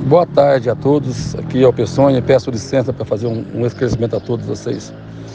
Boa tarde a todos, aqui é o Peçonha, peço licença para fazer um esclarecimento a todos vocês.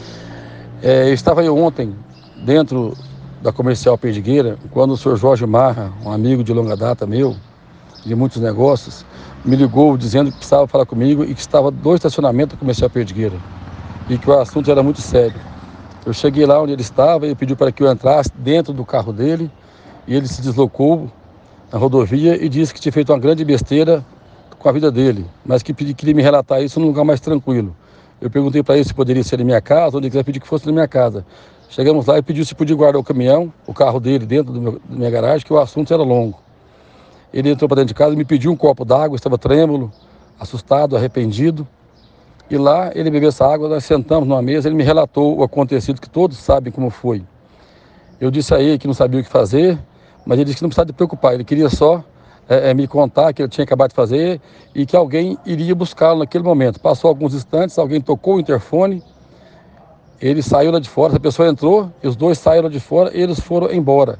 Estava eu ontem dentro da Comercial Perdigueira, quando o senhor Jorge Marra, um amigo de longa data meu, de muitos negócios, me ligou dizendo que precisava falar comigo e que estava do estacionamento da Comercial Perdigueira e que o assunto era muito sério. Eu cheguei lá onde ele estava e pediu para que eu entrasse dentro do carro dele e ele se deslocou na rodovia e disse que tinha feito uma grande besteira com a vida dele, mas que queria me relatar isso num lugar mais tranquilo. Eu perguntei para ele se poderia ser na minha casa, onde ele quiser pedir que fosse na minha casa. Chegamos lá e pediu se podia guardar o caminhão, o carro dele dentro da minha garagem, que o assunto era longo. Ele entrou para dentro de casa e me pediu um copo d'água, estava trêmulo, assustado, arrependido. E lá ele bebeu essa água, nós sentamos numa mesa, ele me relatou o acontecido, que todos sabem como foi. Eu disse a ele que não sabia o que fazer, mas ele disse que não precisava se preocupar, ele queria só me contar que ele tinha acabado de fazer e que alguém iria buscá-lo naquele momento. Passou alguns instantes, alguém tocou o interfone, ele saiu lá de fora, essa pessoa entrou, e os dois saíram lá de fora, eles foram embora.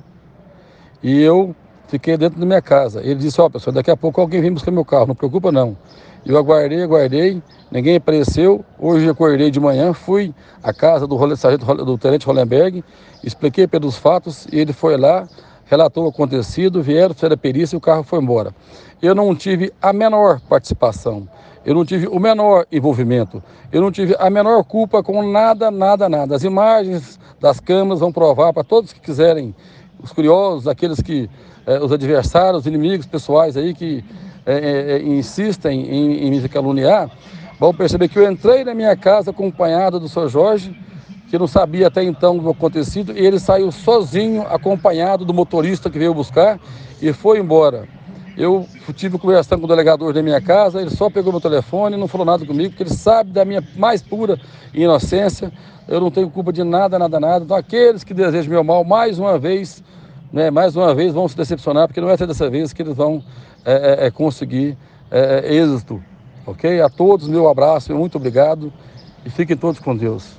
E eu fiquei dentro da minha casa. Ele disse, pessoal, daqui a pouco alguém vem buscar meu carro, não preocupa não. Eu aguardei, ninguém apareceu. Hoje eu acordei de manhã, fui à casa do tenente Hollenberg, expliquei pelos fatos, e ele foi lá, relatou o acontecido, vieram, fizeram a perícia e o carro foi embora. Eu não tive a menor participação, eu não tive o menor envolvimento, eu não tive a menor culpa com nada. As imagens das câmeras vão provar para todos que quiserem, os curiosos, aqueles que, os adversários, os inimigos pessoais aí que insistem em me caluniar, vão perceber que eu entrei na minha casa acompanhado do Sr. Jorge, que não sabia até então do acontecido, e ele saiu sozinho, acompanhado do motorista que veio buscar, e foi embora. Eu tive conversando com o delegador da minha casa, ele só pegou meu telefone, não falou nada comigo, porque ele sabe da minha mais pura inocência, eu não tenho culpa de nada. Então aqueles que desejam meu mal, mais uma vez vão se decepcionar, porque não é dessa vez que eles vão conseguir êxito, ok? A todos, meu abraço, muito obrigado, e fiquem todos com Deus.